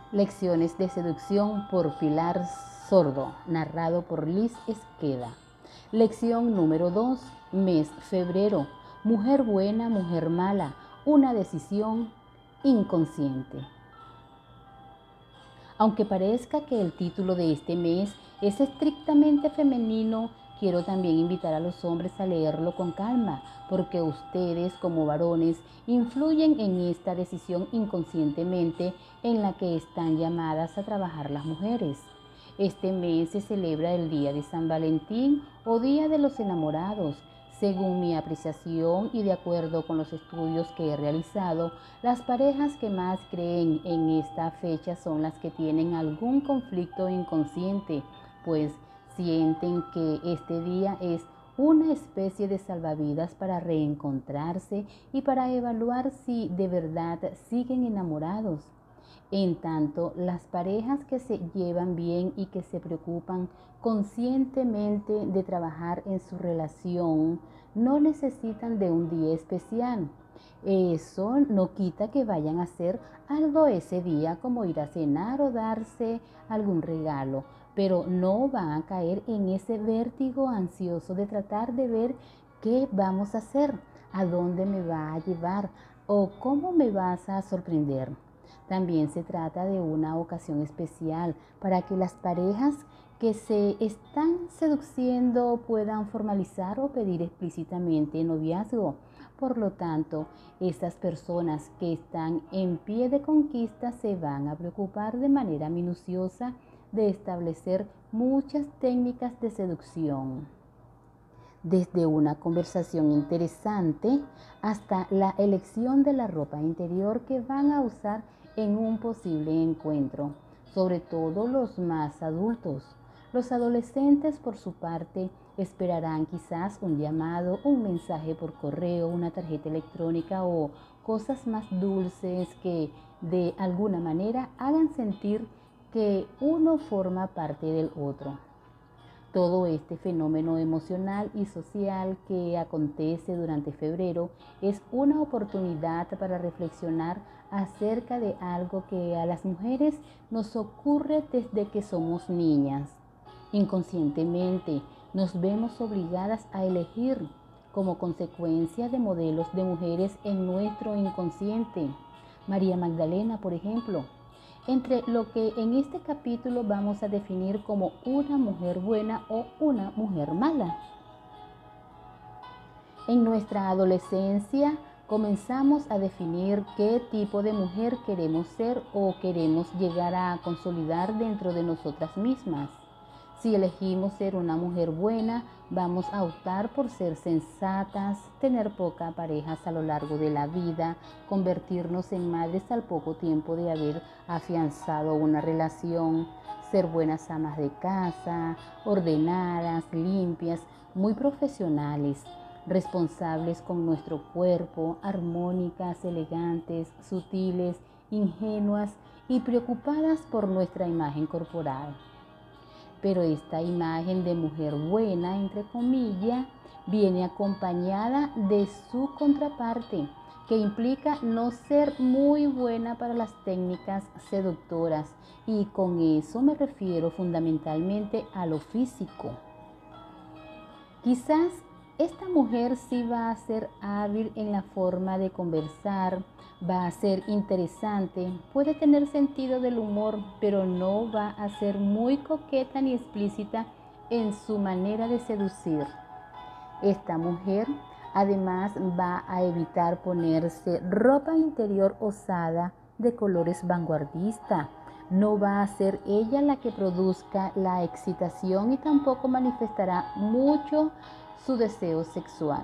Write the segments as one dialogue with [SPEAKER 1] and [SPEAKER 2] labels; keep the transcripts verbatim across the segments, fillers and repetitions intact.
[SPEAKER 1] Lecciones de seducción por Pilar Sordo, narrado por Liz Esqueda. Lección número dos, mes febrero. Mujer buena, mujer mala, una decisión inconsciente. Aunque parezca que el título de este mes es estrictamente femenino, quiero también invitar a los hombres a leerlo con calma, porque ustedes como varones influyen en esta decisión inconscientemente en la que están llamadas a trabajar las mujeres. Este mes se celebra el Día de San Valentín o Día de los Enamorados. Según mi apreciación y de acuerdo con los estudios que he realizado, las parejas que más creen en esta fecha son las que tienen algún conflicto inconsciente, pues sienten que este día es una especie de salvavidas para reencontrarse y para evaluar si de verdad siguen enamorados. En tanto, las parejas que se llevan bien y que se preocupan conscientemente de trabajar en su relación no necesitan de un día especial. Eso no quita que vayan a hacer algo ese día, como ir a cenar o darse algún regalo, pero no van a caer en ese vértigo ansioso de tratar de ver qué vamos a hacer, a dónde me va a llevar o cómo me vas a sorprender. También se trata de una ocasión especial para que las parejas que se están seduciendo puedan formalizar o pedir explícitamente noviazgo. Por lo tanto, estas personas que están en pie de conquista se van a preocupar de manera minuciosa de establecer muchas técnicas de seducción, desde una conversación interesante hasta la elección de la ropa interior que van a usar en un posible encuentro, sobre todo los más adultos. Los adolescentes, por su parte, esperarán quizás un llamado, un mensaje por correo, una tarjeta electrónica o cosas más dulces que de alguna manera hagan sentir que uno forma parte del otro. Todo este fenómeno emocional y social que acontece durante febrero es una oportunidad para reflexionar acerca de algo que a las mujeres nos ocurre desde que somos niñas. Inconscientemente nos vemos obligadas a elegir como consecuencia de modelos de mujeres en nuestro inconsciente. María Magdalena, por ejemplo, entre lo que en este capítulo vamos a definir como una mujer buena o una mujer mala. En nuestra adolescencia comenzamos a definir qué tipo de mujer queremos ser o queremos llegar a consolidar dentro de nosotras mismas. Si elegimos ser una mujer buena, vamos a optar por ser sensatas, tener pocas parejas a lo largo de la vida, convertirnos en madres al poco tiempo de haber afianzado una relación, ser buenas amas de casa, ordenadas, limpias, muy profesionales, responsables con nuestro cuerpo, armónicas, elegantes, sutiles, ingenuas y preocupadas por nuestra imagen corporal. Pero esta imagen de mujer buena, entre comillas, viene acompañada de su contraparte, que implica no ser muy buena para las técnicas seductoras, y con eso me refiero fundamentalmente a lo físico. Quizás esta mujer sí va a ser hábil en la forma de conversar, va a ser interesante, puede tener sentido del humor, pero no va a ser muy coqueta ni explícita en su manera de seducir. Esta mujer además va a evitar ponerse ropa interior osada de colores vanguardistas. No va a ser ella la que produzca la excitación y tampoco manifestará mucho su deseo sexual.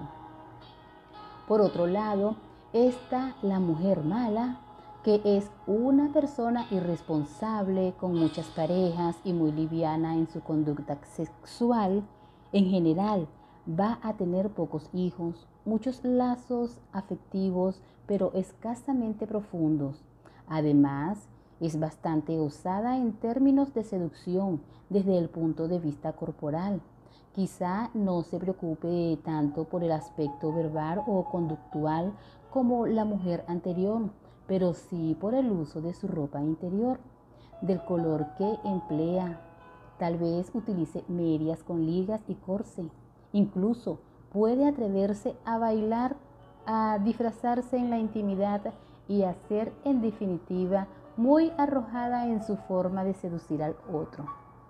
[SPEAKER 1] Por otro lado, está la mujer mala, que es una persona irresponsable con muchas parejas y muy liviana en su conducta sexual. En general, va a tener pocos hijos, muchos lazos afectivos, pero escasamente profundos. Además, es bastante osada en términos de seducción desde el punto de vista corporal. Quizá no se preocupe tanto por el aspecto verbal o conductual como la mujer anterior, pero sí por el uso de su ropa interior. del color que emplea. Tal vez utilice medias con ligas y corse. Incluso puede atreverse a bailar, a disfrazarse en la intimidad y a ser, en definitiva, muy arrojada en su forma de seducir al otro.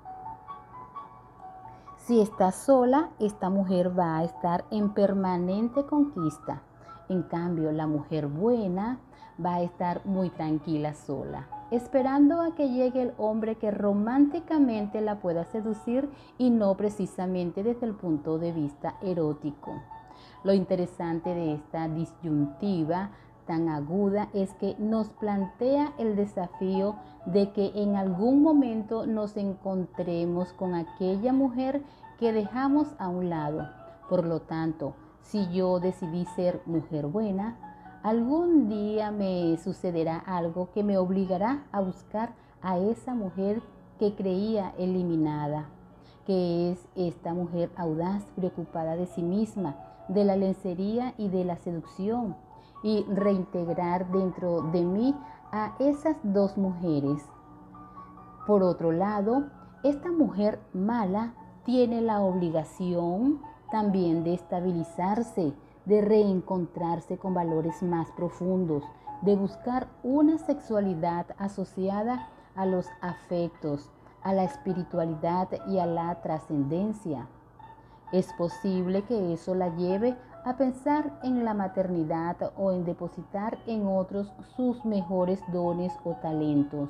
[SPEAKER 1] Si está sola, esta mujer va a estar en permanente conquista. En cambio, la mujer buena va a estar muy tranquila sola, esperando a que llegue el hombre que románticamente la pueda seducir y no precisamente desde el punto de vista erótico. Lo interesante de esta disyuntiva tan aguda es que nos plantea el desafío de que en algún momento nos encontremos con aquella mujer que dejamos a un lado. Por lo tanto, si yo decidí ser mujer buena, algún día me sucederá algo que me obligará a buscar a esa mujer que creía eliminada, que es esta mujer audaz, preocupada de sí misma, de la lencería y de la seducción, y reintegrar dentro de mí a esas dos mujeres. Por otro lado, esta mujer mala tiene la obligación también de estabilizarse, de reencontrarse con valores más profundos, de buscar una sexualidad asociada a los afectos, a la espiritualidad y a la trascendencia. Es posible que eso la lleve a pensar en la maternidad o en depositar en otros sus mejores dones o talentos.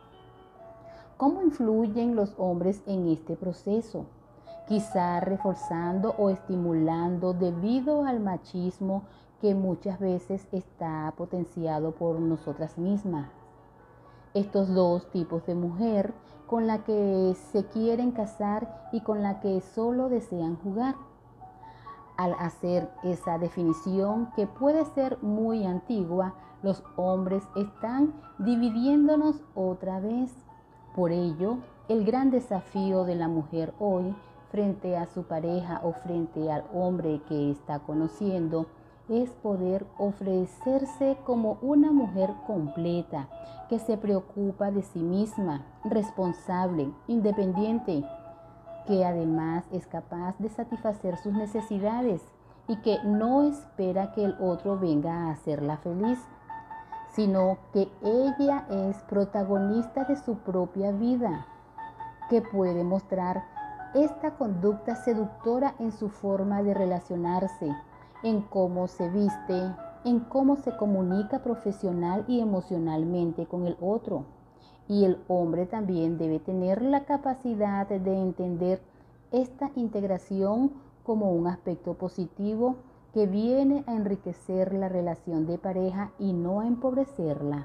[SPEAKER 1] ¿Cómo influyen los hombres en este proceso? Quizá reforzando o estimulando debido al machismo que muchas veces está potenciado por nosotras mismas. Estos dos tipos de mujer con la que se quieren casar y con la que solo desean jugar. Al hacer esa definición, que puede ser muy antigua, los hombres están dividiéndonos otra vez. Por ello, el gran desafío de la mujer hoy, frente a su pareja o frente al hombre que está conociendo, es poder ofrecerse como una mujer completa, que se preocupa de sí misma, responsable, independiente, que además es capaz de satisfacer sus necesidades y que no espera que el otro venga a hacerla feliz, sino que ella es protagonista de su propia vida, que puede mostrar esta conducta seductora en su forma de relacionarse, en cómo se viste, en cómo se comunica profesional y emocionalmente con el otro. Y el hombre también debe tener la capacidad de entender esta integración como un aspecto positivo que viene a enriquecer la relación de pareja y no a empobrecerla.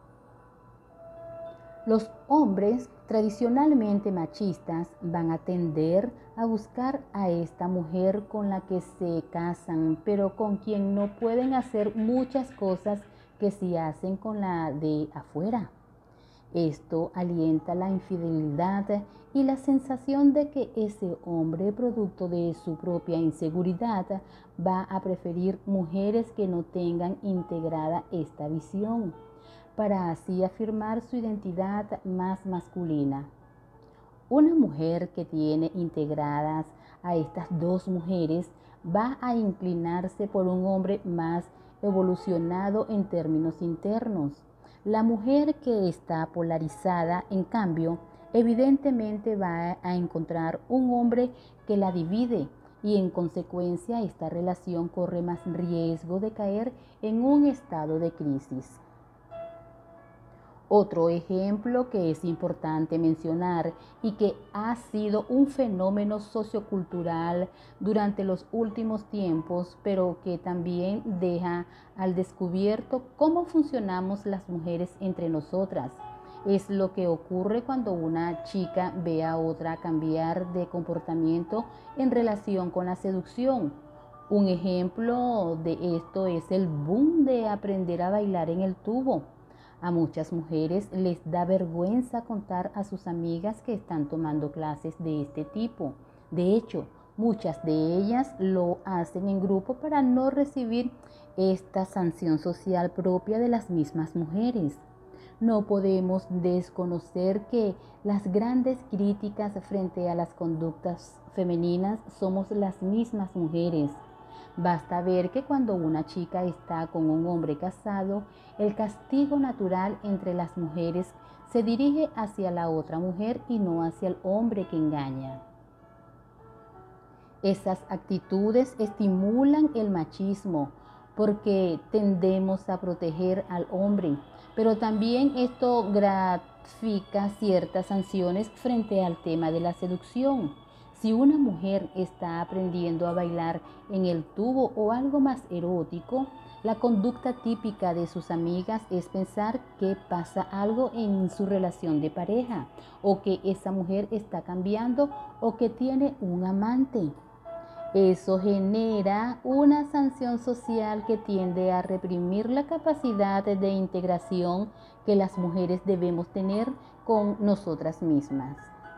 [SPEAKER 1] Los hombres tradicionalmente machistas van a tender a buscar a esta mujer con la que se casan, pero con quien no pueden hacer muchas cosas que sí hacen con la de afuera. Esto alienta la infidelidad y la sensación de que ese hombre, producto de su propia inseguridad, va a preferir mujeres que no tengan integrada esta visión, para así afirmar su identidad más masculina. Una mujer que tiene integradas a estas dos mujeres va a inclinarse por un hombre más evolucionado en términos internos. La mujer que está polarizada, en cambio, evidentemente va a encontrar un hombre que la divide y en consecuencia esta relación corre más riesgo de caer en un estado de crisis. Otro ejemplo que es importante mencionar y que ha sido un fenómeno sociocultural durante los últimos tiempos, pero que también deja al descubierto cómo funcionamos las mujeres entre nosotras. Es lo que ocurre cuando una chica ve a otra cambiar de comportamiento en relación con la seducción. Un ejemplo de esto es el boom de aprender a bailar en el tubo. A muchas mujeres les da vergüenza contar a sus amigas que están tomando clases de este tipo. De hecho, muchas de ellas lo hacen en grupo para no recibir esta sanción social propia de las mismas mujeres. No podemos desconocer que las grandes críticas frente a las conductas femeninas somos las mismas mujeres. Basta ver que cuando una chica está con un hombre casado, el castigo natural entre las mujeres se dirige hacia la otra mujer y no hacia el hombre que engaña. Esas actitudes estimulan el machismo porque tendemos a proteger al hombre, pero también esto grafica ciertas sanciones frente al tema de la seducción. Si una mujer está aprendiendo a bailar en el tubo o algo más erótico, la conducta típica de sus amigas es pensar que pasa algo en su relación de pareja, o que esa mujer está cambiando, o que tiene un amante. Eso genera una sanción social que tiende a reprimir la capacidad de integración que las mujeres debemos tener con nosotras mismas.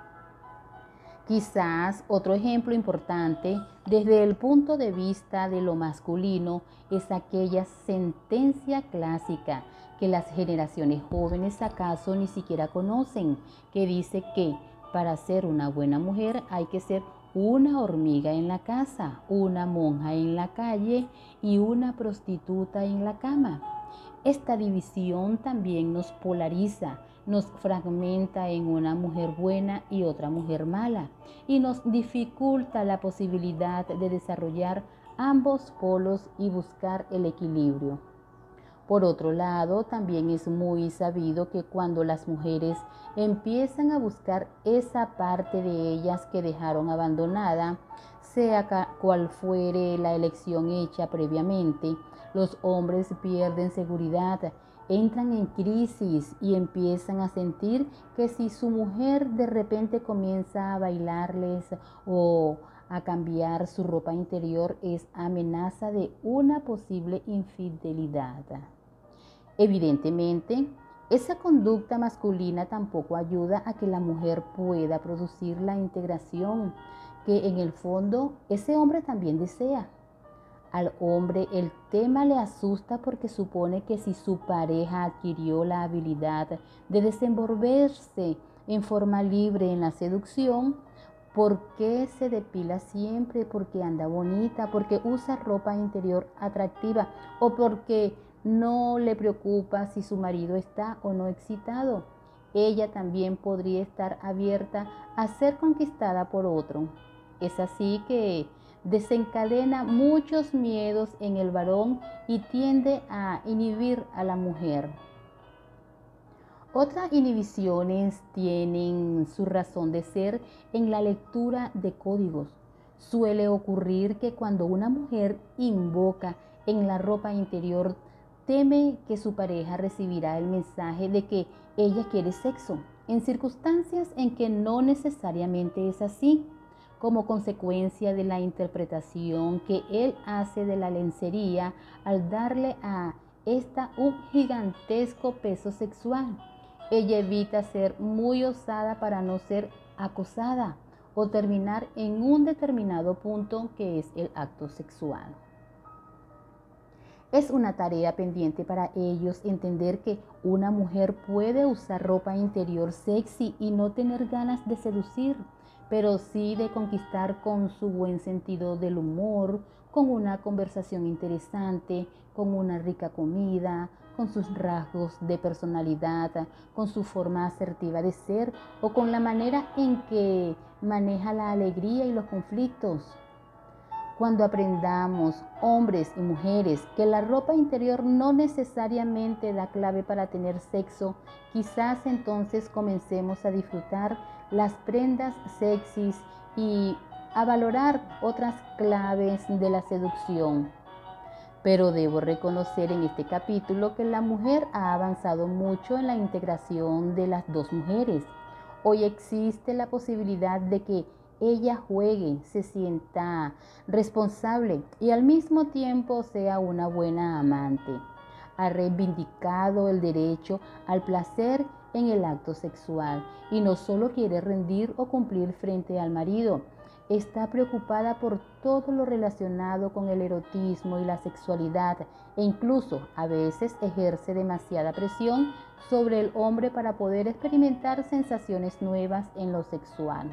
[SPEAKER 1] Quizás otro ejemplo importante desde el punto de vista de lo masculino es aquella sentencia clásica que las generaciones jóvenes acaso ni siquiera conocen, que dice que para ser una buena mujer hay que ser una hormiga en la casa, una monja en la calle y una prostituta en la cama. Esta división también nos polariza, nos fragmenta en una mujer buena y otra mujer mala, y nos dificulta la posibilidad de desarrollar ambos polos y buscar el equilibrio. Por otro lado, también es muy sabido que cuando las mujeres empiezan a buscar esa parte de ellas que dejaron abandonada, sea cual fuere la elección hecha previamente, los hombres pierden seguridad, entran en crisis y empiezan a sentir que si su mujer de repente comienza a bailarles o a cambiar su ropa interior es amenaza de una posible infidelidad. Evidentemente, esa conducta masculina tampoco ayuda a que la mujer pueda producir la integración que en el fondo ese hombre también desea. Al hombre el tema le asusta porque supone que si su pareja adquirió la habilidad de desenvolverse en forma libre en la seducción, ¿por qué se depila siempre? ¿Porque anda bonita? ¿Porque usa ropa interior atractiva? ¿O porque no le preocupa si su marido está o no excitado? Ella también podría estar abierta a ser conquistada por otro. Es así que desencadena muchos miedos en el varón y tiende a inhibir a la mujer. Otras inhibiciones tienen su razón de ser en la lectura de códigos. Suele ocurrir que cuando una mujer invoca en la ropa interior, teme que su pareja recibirá el mensaje de que ella quiere sexo, en circunstancias en que no necesariamente es así, como consecuencia de la interpretación que él hace de la lencería al darle a esta un gigantesco peso sexual. Ella evita ser muy osada para no ser acosada o terminar en un determinado punto que es el acto sexual. Es una tarea pendiente para ellos entender que una mujer puede usar ropa interior sexy y no tener ganas de seducir, pero sí de conquistar con su buen sentido del humor, con una conversación interesante, con una rica comida, con sus rasgos de personalidad, con su forma asertiva de ser o con la manera en que maneja la alegría y los conflictos. Cuando aprendamos, hombres y mujeres, que la ropa interior no necesariamente da clave para tener sexo, quizás entonces comencemos a disfrutar las prendas sexys y a valorar otras claves de la seducción. Pero debo reconocer en este capítulo que la mujer ha avanzado mucho en la integración de las dos mujeres. Hoy existe la posibilidad de que ella juegue, se sienta responsable y al mismo tiempo sea una buena amante. Ha reivindicado el derecho al placer en el acto sexual y no solo quiere rendir o cumplir frente al marido. Está preocupada por todo lo relacionado con el erotismo y la sexualidad e incluso a veces ejerce demasiada presión sobre el hombre para poder experimentar sensaciones nuevas en lo sexual.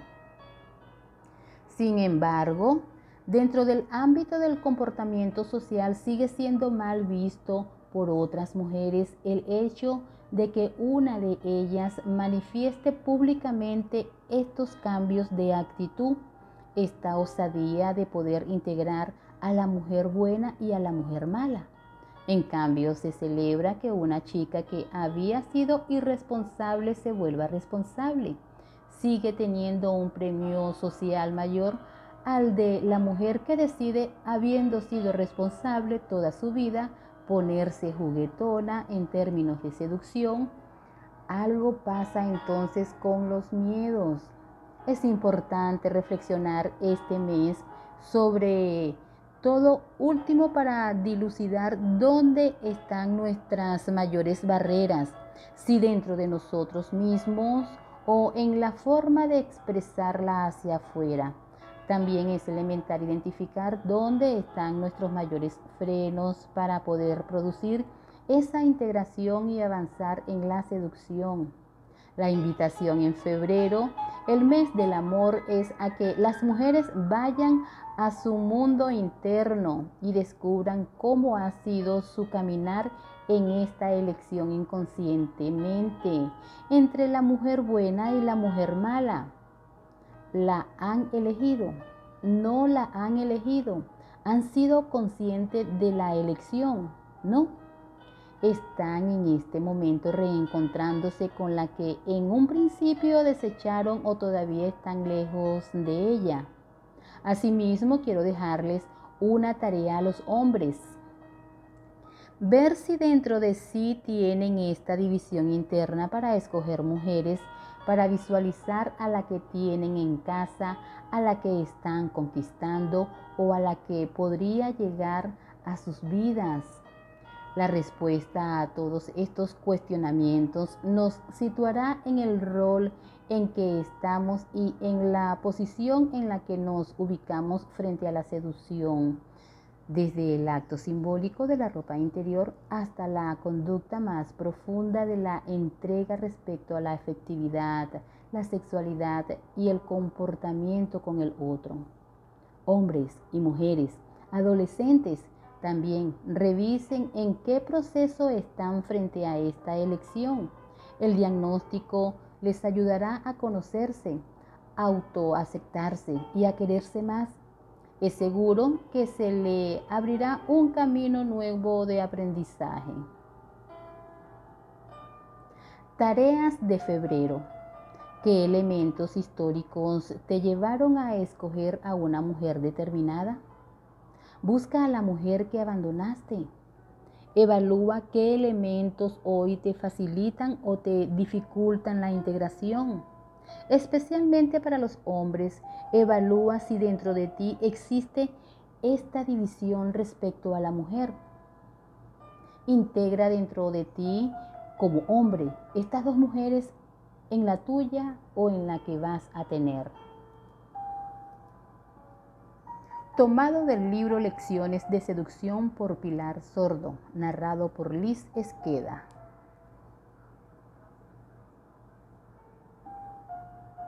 [SPEAKER 1] Sin embargo, dentro del ámbito del comportamiento social sigue siendo mal visto por otras mujeres el hecho de que una de ellas manifieste públicamente estos cambios de actitud, esta osadía de poder integrar a la mujer buena y a la mujer mala. En cambio, se celebra que una chica que había sido irresponsable se vuelva responsable. Sigue teniendo un premio social mayor al de la mujer que decide, habiendo sido responsable toda su vida, ponerse juguetona en términos de seducción. Algo pasa entonces con los miedos. Es importante reflexionar este mes sobre todo último para dilucidar dónde están nuestras mayores barreras, si dentro de nosotros mismos o en la forma de expresarla hacia afuera. También es elemental identificar dónde están nuestros mayores frenos para poder producir esa integración y avanzar en la seducción. La invitación en febrero, el mes del amor, es a que las mujeres vayan a su mundo interno y descubran cómo ha sido su caminar en esta elección inconscientemente entre la mujer buena y la mujer mala. La han elegido, no la han elegido, han sido conscientes de la elección, ¿no? Están en este momento reencontrándose con la que en un principio desecharon o todavía están lejos de ella. Asimismo, quiero dejarles una tarea a los hombres. Ver si dentro de sí tienen esta división interna para escoger mujeres, para visualizar a la que tienen en casa, a la que están conquistando o a la que podría llegar a sus vidas. La respuesta a todos estos cuestionamientos nos situará en el rol en que estamos y en la posición en la que nos ubicamos frente a la seducción, desde el acto simbólico de la ropa interior hasta la conducta más profunda de la entrega respecto a la afectividad, la sexualidad y el comportamiento con el otro. Hombres y mujeres, adolescentes, también revisen en qué proceso están frente a esta elección. El diagnóstico les ayudará a conocerse, a autoaceptarse y a quererse más. Es seguro que se le abrirá un camino nuevo de aprendizaje. Tareas de febrero. ¿Qué elementos históricos te llevaron a escoger a una mujer determinada? Busca a la mujer que abandonaste. Evalúa qué elementos hoy te facilitan o te dificultan la integración. Especialmente para los hombres, evalúa si dentro de ti existe esta división respecto a la mujer. Integra dentro de ti como hombre estas dos mujeres en la tuya o en la que vas a tener. Tomado del libro Lecciones de Seducción por Pilar Sordo, narrado por Liz Esqueda.